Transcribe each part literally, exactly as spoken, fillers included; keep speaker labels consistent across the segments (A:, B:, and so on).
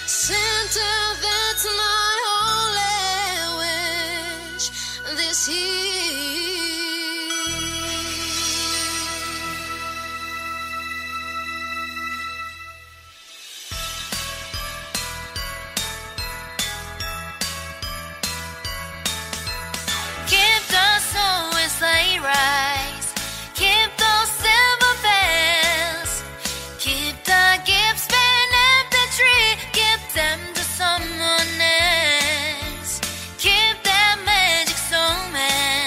A: Santa, that's my only wish this year. Keep the snow and sleigh rise. Keep those silver bells. Keep the gifts beneath the tree. Give them to someone else. Keep that magic snowman.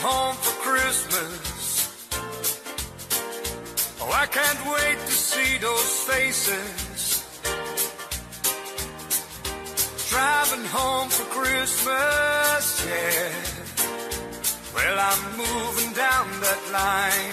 B: home for Christmas. Oh, I can't wait to see those faces. Driving home for Christmas, yeah. Well, I'm moving down that line,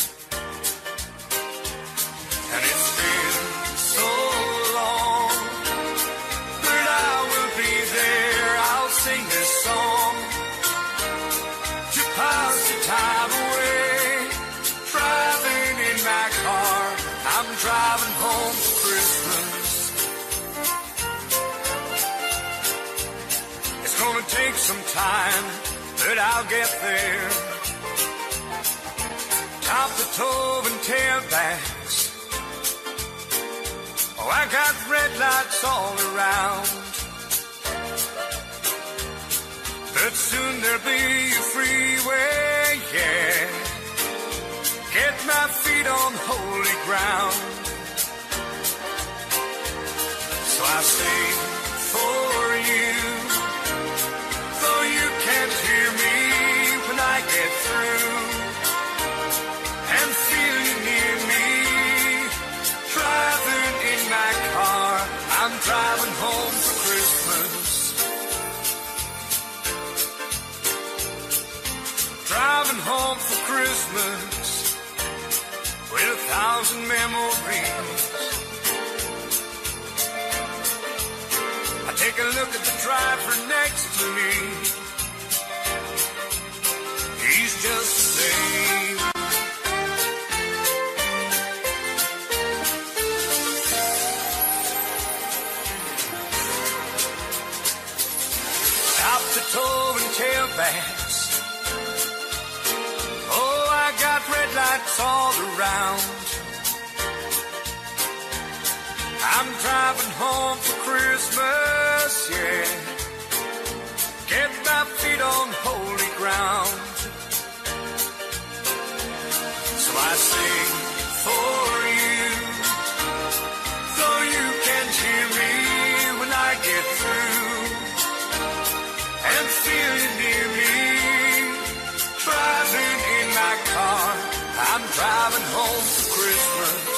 B: and it's been so long, but I will be there. I'll sing this song to pass the time away. Driving in my car, I'm driving home for Christmas. It's gonna take some time, but I'll get there. Top the toe and tailbacks. Oh, I got red lights all around, but soon there'll be a freeway, yeah. Get my feet on holy ground. So I sing for you, though you can't hear me when I get through, and feel you near me. Driving in my car, I'm driving home for Christmas. Driving home for Christmas with a thousand memories. I take a look at the driver next to me. He's just the same. Top to toe and tailbacks. Oh, I got red lights all around. I'm driving home for Christmas, yeah. Get my feet on holy ground. So I sing for you, though you can't hear me when I get through, and feel you near me. Driving in my car, I'm driving home for Christmas.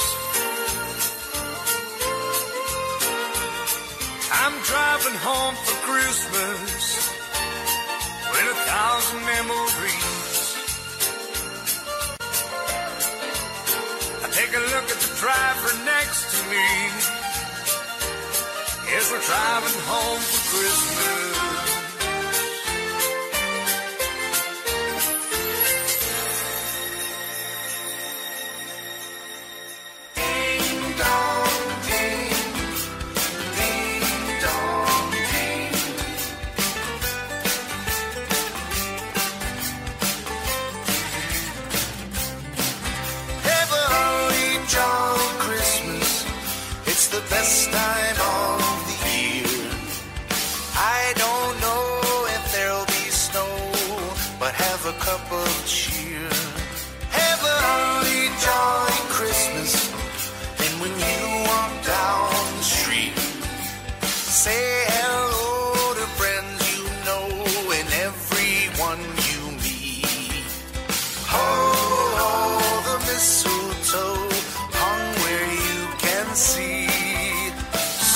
B: I'm driving home for Christmas with a thousand memories. I take a look at the driver next to me. Yes, we're driving home for Christmas.
C: Best time of the year. I don't know if there'll be snow, but have a cup of cheer. Have a holly jolly Christmas, and when you walk down the street, say hello to friends you know and everyone you meet. Ho, ho, the mistletoe hung where you can see.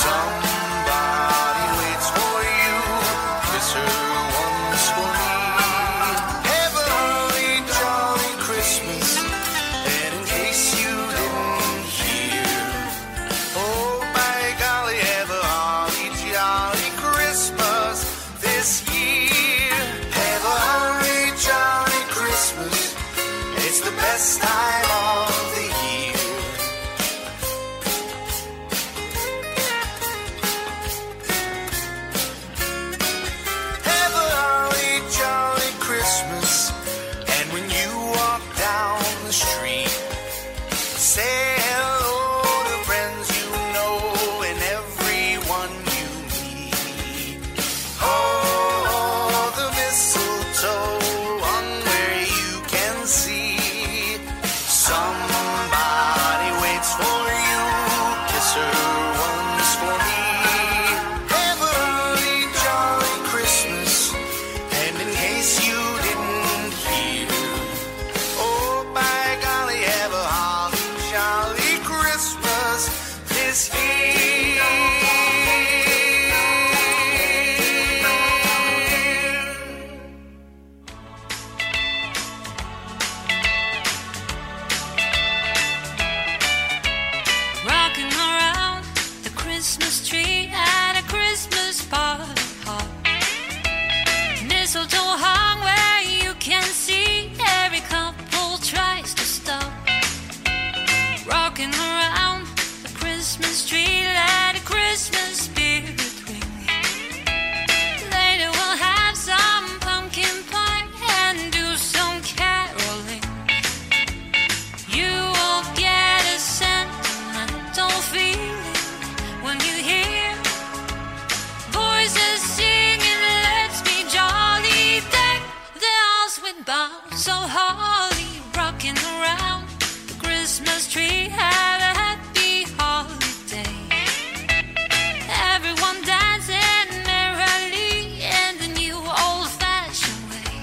A: Christmas tree at a Christmas party hop. Mistletoe hung where you can see every couple tries to stop. Rocking around the Christmas tree, let a Christmas spirit ring. Later we'll have some pumpkin pie and do some caroling. You will get a sentimental feeling when you hear voices singing, let's be jolly. Deck the halls with boughs of holly, rocking around the Christmas tree. Have a happy holiday. Everyone dancing merrily in the new old-fashioned way.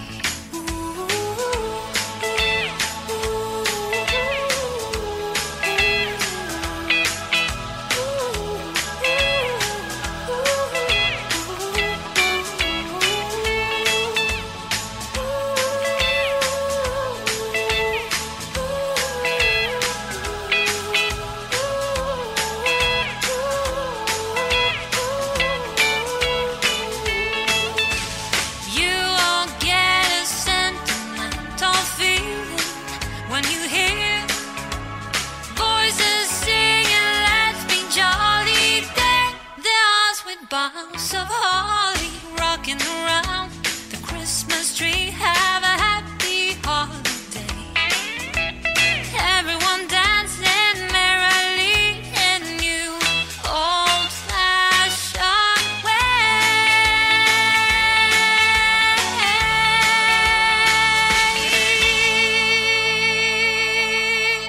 A: You will get a sentimental feeling when you hear voices singing, let's be jolly. Deck the halls with boughs of holly, rocking around the Christmas tree. Have a happy holiday. Everyone dancing merrily in a new old-fashioned way.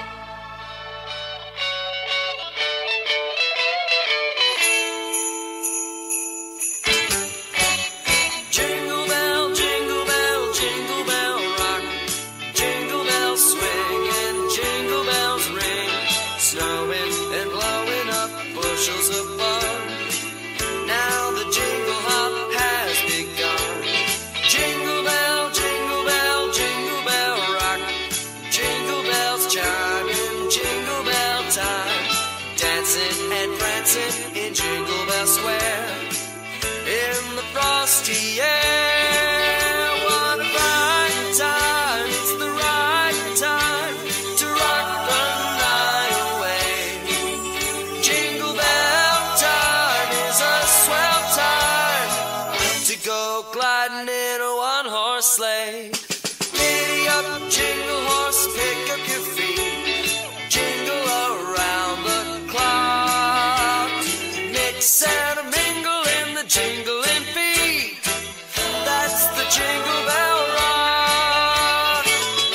D: Jingle bell, jingle bell, jingle bell rock. Jingle bells swing and jingle bells ring. Snowing and blowing up bushels of fun. Now the jingle hop has begun. Jingle bell, jingle bell, jingle bell rock. Jingle bells chiming, jingle bell time. Dancing and prancing in Jingle Bell Square. In the frosty air, what a bright time. It's the right time to rock the night away. Jingle bell time is a swell time to go gliding in a one-horse sleigh. Giddy up, jingle horse, pick up your feet. Jingle around the clock. Mix and a mingle in the jingling feet. That's the Jingle Bell Rock.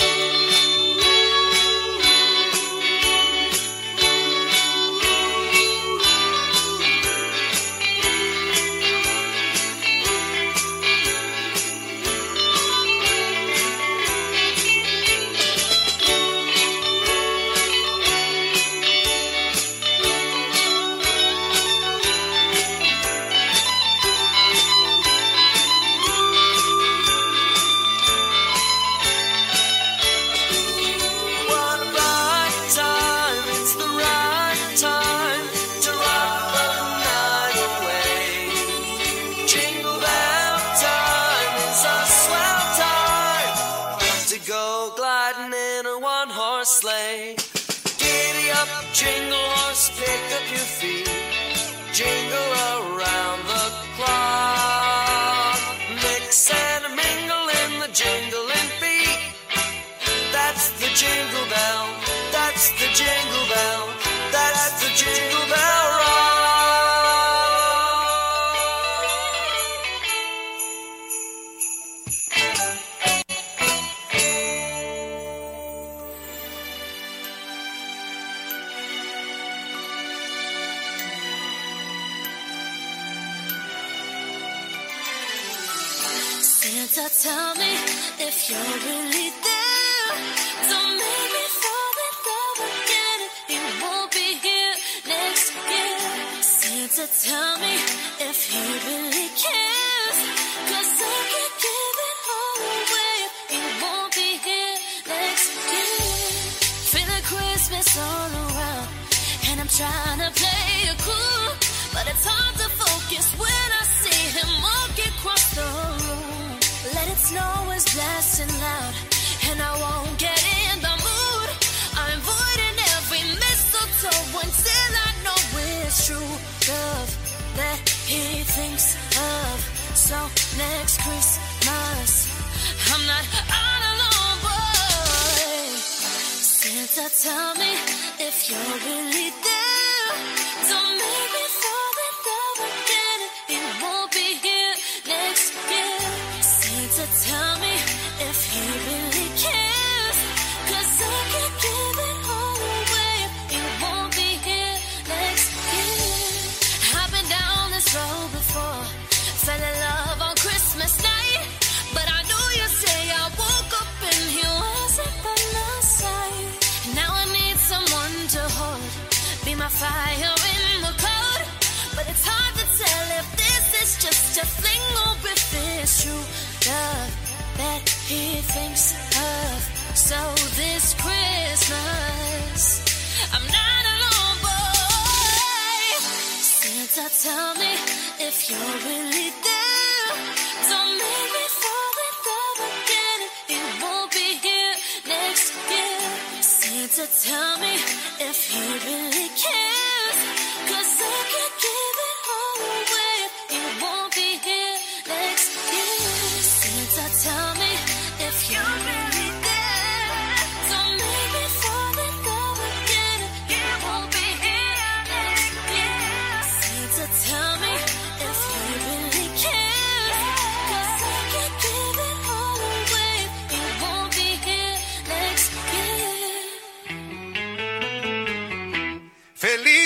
D: What a bright time, it's the right time to rock the night away. Jingle bell time is a swell time to go gliding in a one-horse sleigh. Giddy up, jingle horse, pick up your feet. Jingle around the clock. Mix and a mingle in the jingling feet. That's the Jingle Bell, that's the Jingle Bell, that's the Jingle Bell Rock.
A: Santa, tell me if you're really there. Don't make me fall in love again. He won't be here next year. Santa, tell me if he really cares. 'Cause I can't give it all away. He won't be here next year. Feeling Christmas all around, and I'm trying to play it cool, it's hard to focus when I see him walk across the room. Let it snow is blasting loud, and I won't get in the mood. I'm avoiding every mistletoe until I know it's true love that he thinks of. So next Christmas, I'm not all alone, boy. Santa, tell me if you're really there. Don't make me fall in love again. He won't be here next year. Santa, tell me if he really cares. 'Cause I can't give it all away if he won't be here next year. I've been down this road before. Fell in love on Christmas night, but I knew you'd say I woke up and he wasn't by my side. Now I need someone to hold, be my fire in the cold. But it's hard to tell if this is just a fling or if it's true love that he thinks of. So this Christmas, I'm not alone, boy. Santa, tell me if you're really there. Don't make me fall in love again. He won't be here next year. Santa, tell me if he really cares. 'Cause I can't give it all away if he won't be here next year. Santa, tell me if you're really there. Don't make me fall in love again. He won't be here next year. Santa, tell me if he really cares. 'Cause I can't give it all away if he won't be here next year.
C: Feliz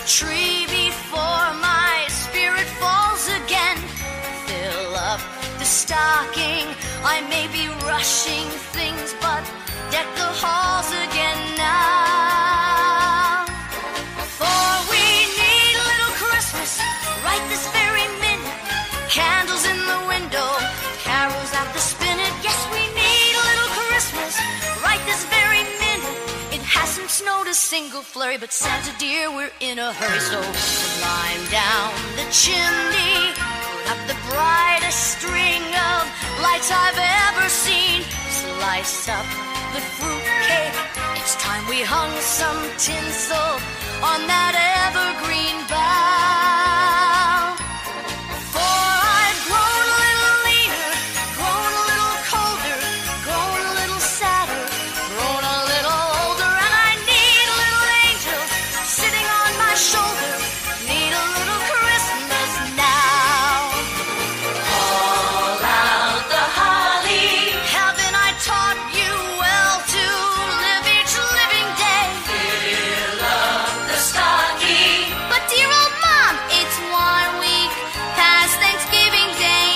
A: tree before my spirit falls again. Fill up the stocking. I may be rushing things, but deck the halls again now. For we need a little Christmas right this very minute. Candles in the window, carols at the spinet. Yes, we need a little Christmas right this very minute. It hasn't snowed a single flurry, but Santa dear, we're in a hurry. So climb down the chimney, put up the brightest string of lights I've ever seen. Slice up the fruitcake. It's time we hung some tinsel on that evergreen bough. For I've grown a little leaner, grown a little colder, grown a little sadder, grown a little older, and I need a little angel sitting on my shoulder. Need a little Christmas now. Call out the holly. Haven't I taught you well to live each living day? Fill up the stocking. But dear old Mom, it's one week past Thanksgiving Day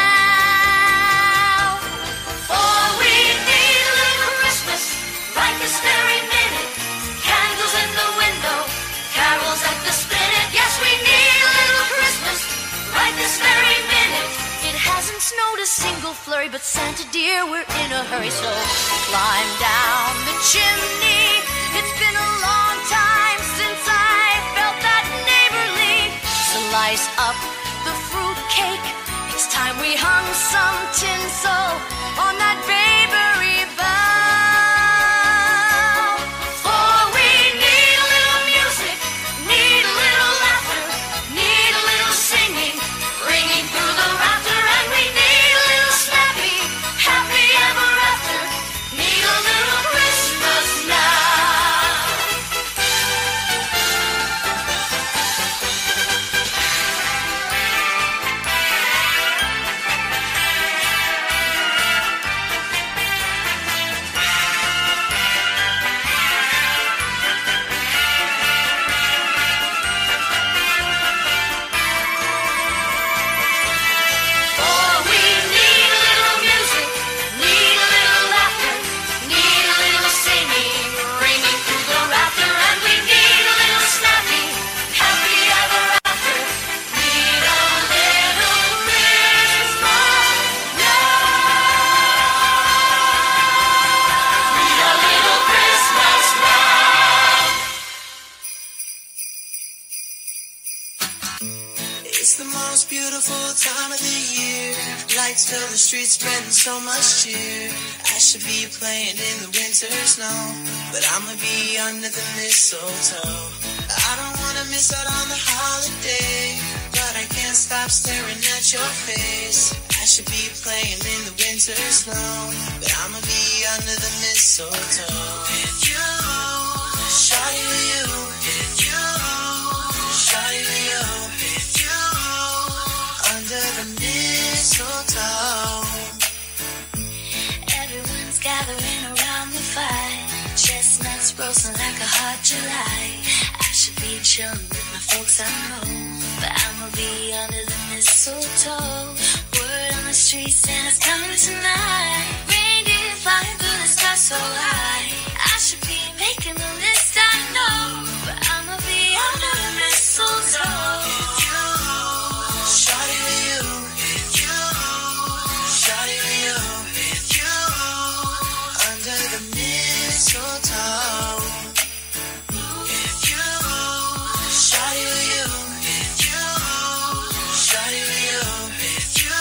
A: now. For we need a little Christmas right this very minute. Candles in the window, carols at the spinet. Yes, we need a little Christmas right this very minute. It hasn't snowed a single flurry, but Santa dear, we're in a hurry. So climb down the chimney. It's been a long time since I felt that neighborly. Slice up the fruitcake. It's time we hung some tinsel on that babery bough. For we need a little music, need a little laughter, need a little singing, ringing through the rafter, and we need a little snappy, happy ever after. Need a little Christmas now. For we need a little music, need a little laughter, need a little singing, ringing through the rafter, and we need a little snappy, happy ever after. Need a little Christmas now. Need a little Christmas now.
E: It's the most beautiful time of the year. Lights fill the streets, spreading so much cheer. I should be playing in the winter snow, but I'ma be under the mistletoe. I don't wanna miss out on the holiday, but I can't stop staring at your face. I should be playing in the winter snow, but I'ma be under the mistletoe. With you, shawty with you. With you, shawty with you. With you, under the mistletoe.
A: Everyone's gathering around the fire, chestnuts roasting like a hot July. I should be chilling with my folks, I know, but I'ma be under the mistletoe. Word on the street, Santa's coming tonight. Reindeer flying through the sky so high. I should be making the list, I know, but I'ma be under the mistletoe.
E: With you, shawty with you. With you, shawty with you. With you, under the mistletoe. With you, shawty with you. With you, shawty with you. With you,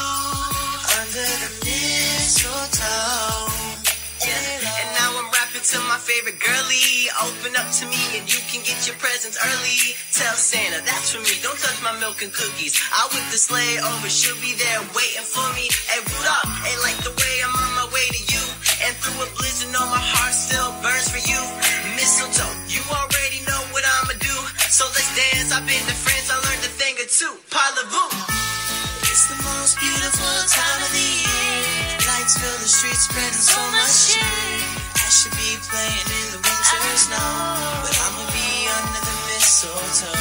E: under the mistletoe.
F: Yeah, and now I'm rapping to my favorite girlie. Open up to me and you can get your presents early. Tell Santa that's for me, don't touch my milk and cookies. I'll whip the sleigh over, she'll be there waiting for me. Hey, what up? Ain't like the way I'm on my way to you. And through a blizzard, know my heart still burns for you. Mistletoe, you already know what I'ma do. So let's dance, I've been to France, I learned a thing or two. Parlez-vous.
E: It's the most beautiful time of the year. Lights fill the streets, spreading so much cheer. I should be playing in the winter snow, but I'ma be under the mistletoe.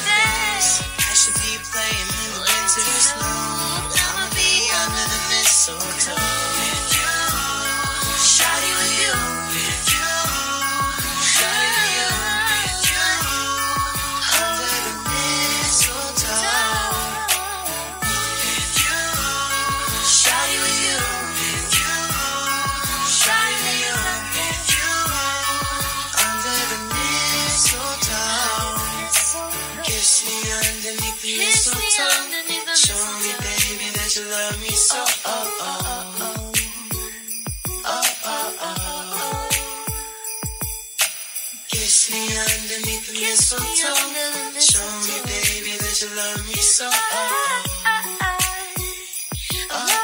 E: this. I should be playing in the winter snow. I'ma be under the mistletoe. With you, shawty with you. With you, shawty with you. With you, under the mistletoe. With you, shawty with you. With you, shawty with you. With you, under the mistletoe. Kiss me underneath the mistletoe. Show me, baby, that you love me so. Oh, oh, oh. Oh, oh, oh. Kiss me underneath the mistletoe. Show me, baby, that you love me so. Oh, oh. Oh, oh.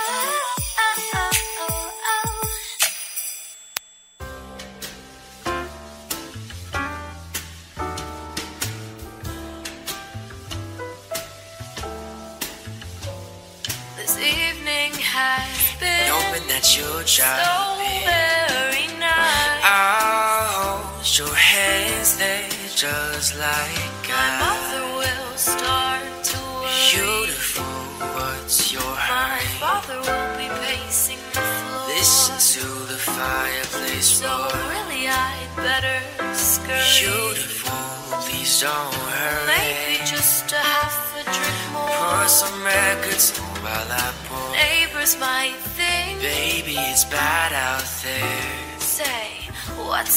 A: This evening has been
D: Hoping that you'll
A: so
D: drive in.
A: very nice.
D: I'll hold your hands there just like
A: My
D: I.
A: mother will start to worry.
D: Beautiful, what's your
A: My
D: hurry?
A: father will be pacing the floor.
D: Listen to the fireplace
A: So
D: roar.
A: really I'd better scurry.
D: Beautiful, please don't hurry.
A: Maybe just a half a drink more.
D: Put some records on while I pour.
A: Neighbors might think,
D: Baby, it's bad out there.
A: say, what's